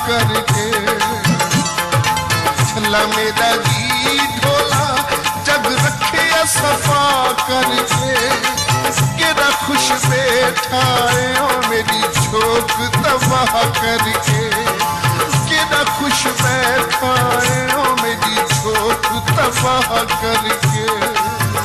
करके। छला मेरा जी ढोला जग रखे सफा करके। केरा खुश बैठा है मेरी झोंक तबाह करके। केरा खुश बैठा है मेरी झोंक तबाह करके।